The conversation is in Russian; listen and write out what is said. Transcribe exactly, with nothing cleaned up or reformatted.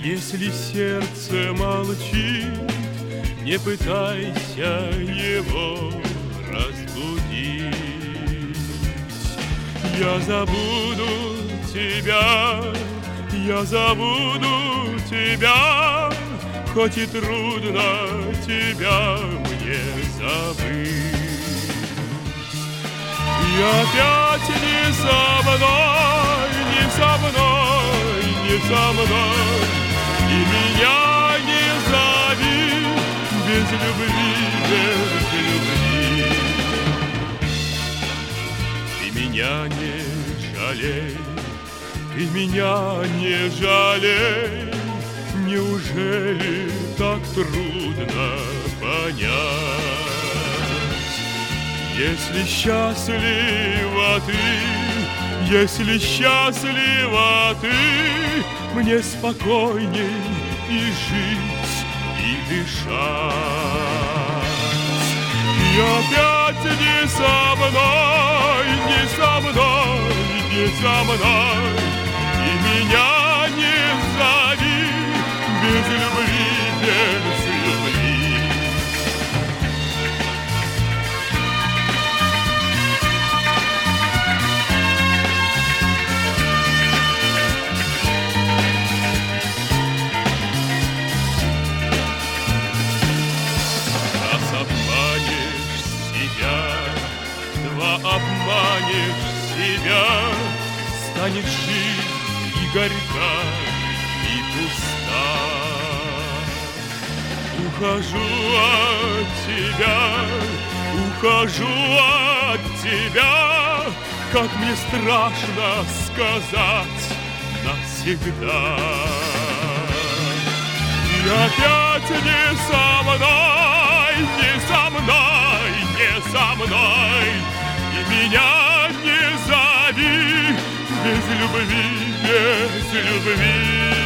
Если сердце молчит, не пытайся его разбудить. Я забуду тебя, я забуду тебя, хоть и трудно тебя мне забыть. И опять не со мной, не со мной, не со мной, и меня не зови без любви, без любви. Ты меня не жалей, ты меня не жалей, неужели так трудно понять? Если счастлива ты, если счастлива ты, мне спокойней и жить, и дышать. И опять не со мной, не со мной, не со мной, и меня не зови без любви, без любви. Обманешь себя, станет жизнь и горька, и пуста. Ухожу от тебя, ухожу от тебя, как мне страшно сказать навсегда. И опять не со мной, не со мной, не со мной, и меня не зови без любви, без любви.